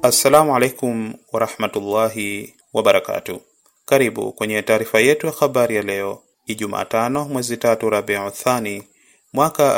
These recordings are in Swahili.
Assalamu alaikum warahmatullahi wabarakatuh. Karibu kwenye taarifa yetu ya habari ya leo, Ijumaa 5 mwezi 3 Rabiul Thani mwaka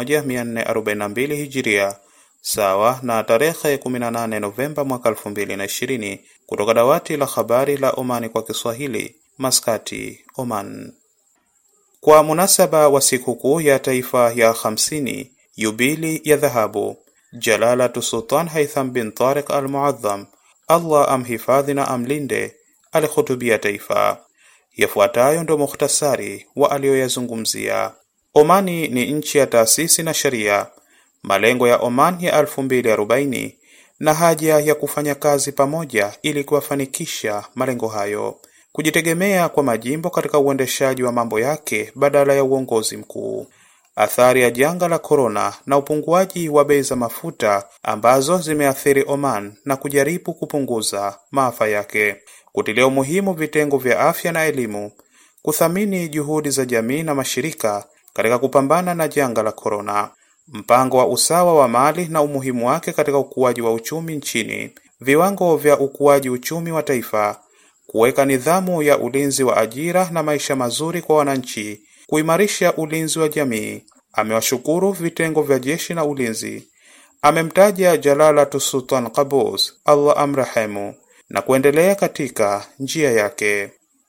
1442 Hijiria, sawa na tarehe 18 Novemba mwaka 2020, kutoka dawati la habari la Omani kwa Kiswahili, Maskati, Oman. Kwa munasaba wa sikukuu ya taifa ya 50 yubili ya dhahabu, Jalalatu Sultan Haitham bin Tariq al-Muadham, Allah amhifadhi na amlinde, alikhutubia taifa. Yafuatayo ndo mukhtasari wa aliyoyazungumzia. Omani ni nchi ya taasisi na sharia. Malengo ya Oman ya 2040 na haja ya kufanya kazi pamoja ili kufanikisha malengo hayo. Kujitegemea kwa majimbo katika uendeshaji wa mambo yake badala ya uongozi mkuu. Athari ya janga la corona na upunguaji wa bei za mafuta ambazo zimeathiri Oman na kujaribu kupunguza maafa yake. Kutilia umuhimu vitengo vya afya na elimu. Kuthamini juhudi za jamii na mashirika katika kupambana na janga la corona. Mpango wa usawa wa mali na umuhimu wake katika ukuaji wa uchumi nchini. Viwango vya ukuaji uchumi wa taifa. Kuweka nidhamu ya ulinzi wa ajira na maisha mazuri kwa wananchi. Kuimarisha ulinzi wa jamii. Amewashukuru vitengo vya jeshi na ulinzi. Amemtaja Jalalatu Sultan Qaboos, Allah amrehemu, na kuendelea katika njia yake.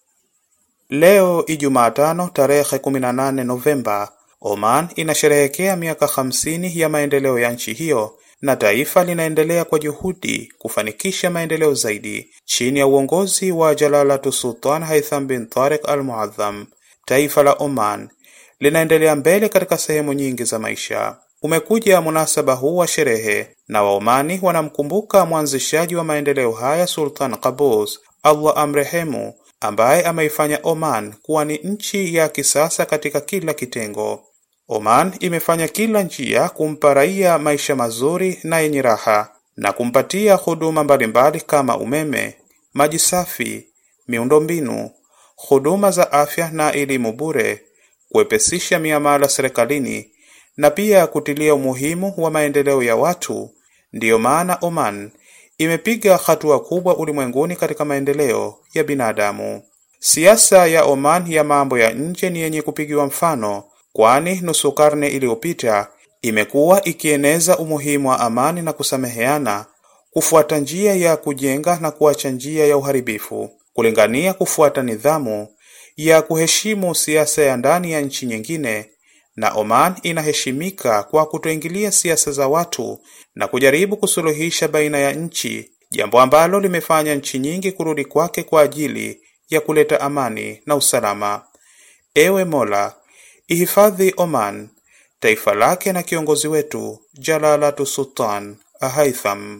Leo Ijumaa 5 tarehe 18 Novemba, Oman inasherehekea miaka 50 ya maendeleo ya nchi hiyo, na taifa linaendelea kwa juhudi kufanikisha maendeleo zaidi chini ya uongozi wa Jalalatu Sultan Haitham bin Tariq al-Muadham. Taifa la Oman linaendelea mbele katika sehemu nyingi za maisha. Umekuja munasaba huu wa sherehe, na Waomani wanamkumbuka mwanzishaji wa maendeleo haya Sultan Qaboos, Allah amrehemu, ambaye ameifanya Oman kuwa ni nchi ya kisasa katika kila kitengo. Oman imefanya kila njia kumpa raia maisha mazuri na yenye raha, na kumpatia huduma mbalimbali kama umeme, maji safi, miundombinu, huduma za afya na elimu bure, kuepesisha miamala serikalini, na pia kutilia umuhimu wa maendeleo ya watu. Ndiyo maana Oman imepiga hatua kubwa ulimwenguni katika maendeleo ya binadamu. Siasa ya Oman ya mambo ya nje ni yenye kupigiwa mfano, kwani nusu karne iliyopita imekuwa ikieneza umuhimu wa amani na kusameheana, kufuata njia ya kujenga na kuacha njia ya uharibifu, kulingania kufuata nidhamu ya kuheshimu siasa ya ndani ya nchi nyingine, na Oman inaheshimika kwa kutoingilia siasa za watu na kujaribu kusuluhisha baina ya nchi, jambo ambalo limefanya nchi nyingi kurudi kwake kwa ajili ya kuleta amani na usalama. Ewe Mola, ihifadhi Oman, taifa lake na kiongozi wetu Jalalatu Sultan Haitham.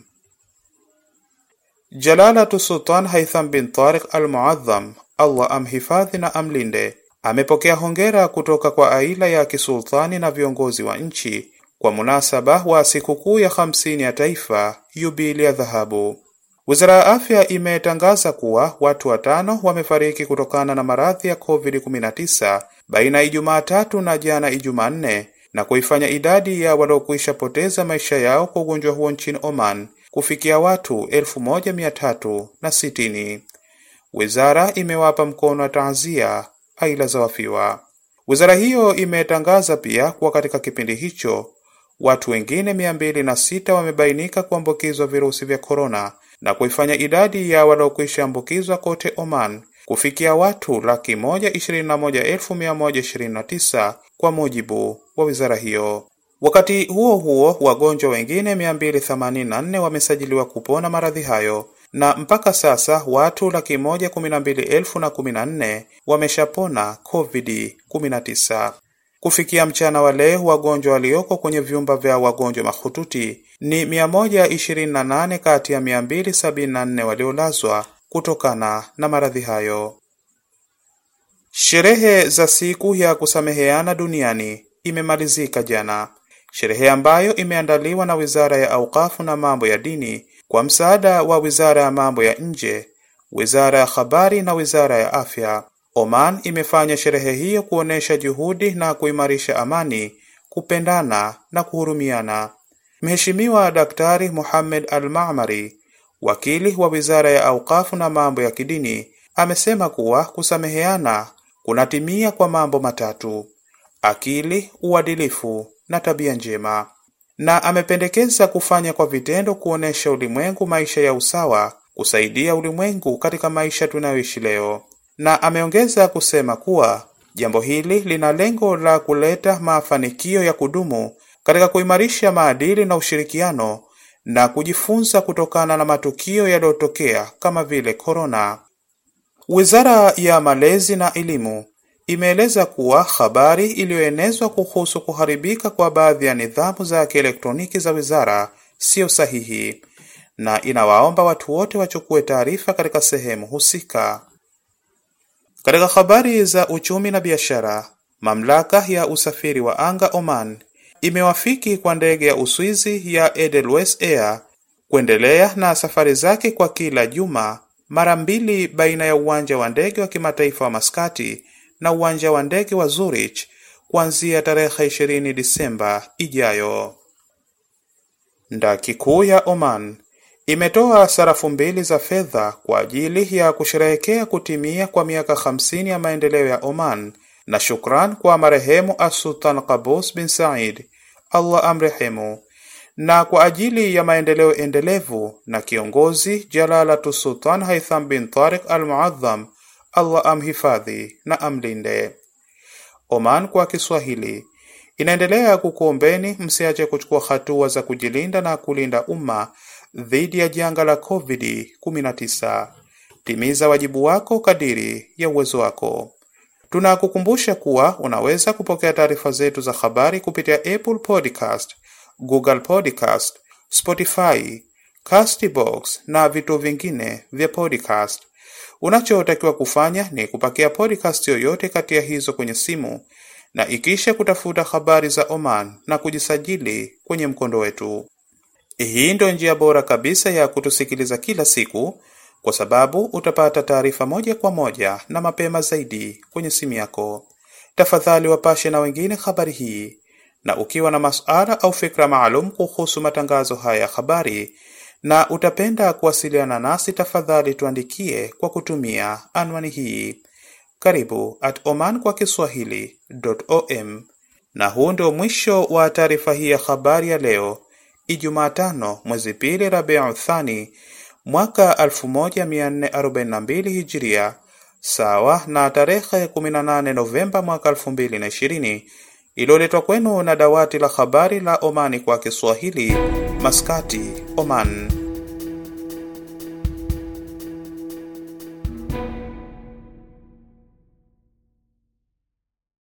Jalalatu Sultan Haitham bin Tariq al-Muadham, Allah amhifadhi na amlinde, amepokea hongera kutoka kwa aila ya kisultani na viongozi wa nchi kwa munasaba wa sikukuu ya 50 ya taifa yubili ya dhahabu. Wizara ya Afya imetangaza kuwa watu 5 wamefariki kutokana na maradhi ya COVID-19 baina Ijumaa 3 na jana Ijumaa 4, na kuifanya idadi ya waliokwisha poteza maisha yao kwa ugonjwa huo nchini Oman kufikia watu 1360. Wizara imewapa mkono wa taazia aila za wafiwa. Wizara hiyo imetangaza pia kuwa katika kipindi hicho watu wengine 206 wamebainika kuambukizwa virusi vya corona, na kuifanya idadi ya waliokwisha ambukizwa kote Oman kufikia watu 121,129 kwa mujibu wa wizara hiyo. Wakati huo huo, wagonjwa wengine 284 wamesajiliwa kupona maradhi hayo, na mpaka sasa watu 112,014 wameshapona COVID-19. Kufikia mchana wa leo, wagonjwa walioko kwenye vyumba vya wagonjwa mahututi ni 128 kati ya 274 waliolazwa kutokana na maradhi hayo. Sherehe za siku ya kusameheana duniani imemalizika jana. Sherehe ambayo imeandaliwa na Wizara ya Auqafu na Mambo ya Dini kwa msaada wa Wizara ya Mambo ya Nje, Wizara ya Habari na Wizara ya Afya. Oman imefanya sherehe hiyo kuonesha juhudi na kuimarisha amani, kupendana na kuhurumiana. Mheshimiwa Daktari Muhammad Al-Ma'mari, wakili wa Wizara ya Aukafu na mambo ya kidini, amesema kuwa kusameheana kunatimia kwa mambo matatu: akili, uadilifu na tabia njema, na amependekeza kufanya kwa vitendo kuonesha ulimwengu maisha ya usawa, kusaidia ulimwengu katika maisha tunayoishi leo. Na ameongeza kusema kuwa jambo hili lina lengo la kuleta mafanikio ya kudumu katika kuimarisha maadili na ushirikiano na kujifunza kutokana na matukio yaliyotokea kama vile korona. Wizara ya Malezi na Elimu imeeleza kuwa habari iliyoenezwa kuhusu kuharibika kwa baadhi ya nidhamu za kielektroniki za wizara sio sahihi, na inawaomba watu wote wachukue taarifa katika sehemu husika. Katika habari za uchumi na biashara, mamlaka ya usafiri wa anga Oman imewafiki kwa ndege ya Uswizi ya Edelweiss Air kuendelea na safari zake kwa kila juma mara 2 baina ya uwanja wa ndege wa kimataifa wa Maskati na uwanja wa ndege wa Zurich kuanzia tarehe 20 Disemba ijayo. Ndaki kuu ya Oman imetoa sarafu 2 za fedha kwa ajili ya kusherehekea kutimia kwa miaka 50 ya maendeleo ya Oman na shukran kwa marehemu As-Sultan Qaboos bin Said, Allah amrehemu, na kwa ajili ya maendeleo endelevu na kiongozi Jalalatu Sultan Haitham bin Tariq Al-Muazzam, Allah amhifadhi na amlinde. Oman kwa Kiswahili inaendelea kukuombeni msiache kuchukua hatua za kujilinda na kulinda umma dhidi ya janga la COVID-19. Timiza wajibu wako kadiri ya uwezo wako. Tunakukumbusha kuwa unaweza kupokea taarifa zetu za habari kupitia Apple Podcast, Google Podcast, Spotify, Castbox na vitu vingine vya podcast. Unachotakiwa kufanya ni kupakia podcast yoyote kati ya hizo kwenye simu na ikisha kutafuta habari za Oman na kujisajili kwenye mkondo wetu. Hii ndio njia bora kabisa ya kutusikiliza kila siku, kwa sababu utapata taarifa moja kwa moja na mapema zaidi kwenye simu yako. Tafadhali wapashe na wengine habari hii, na ukiwa na masuala au fikra maalum kuhusu matangazo haya ya habari na utapenda kuwasiliana nasi, tafadhali tuandikie kwa kutumia anwani hii: karibu@omankwa-kiswahili.om. Na huu ndio mwisho wa taarifa hii ya habari ya leo, Ijumaa 5 mwezi pili Rabiul Thani mwaka 1442 Hijria, sawa na tarehe 18 Novemba mwaka 2020, iliyoletwa kwenu na dawati la habari la Omani kwa Kiswahili, Maskati, Oman.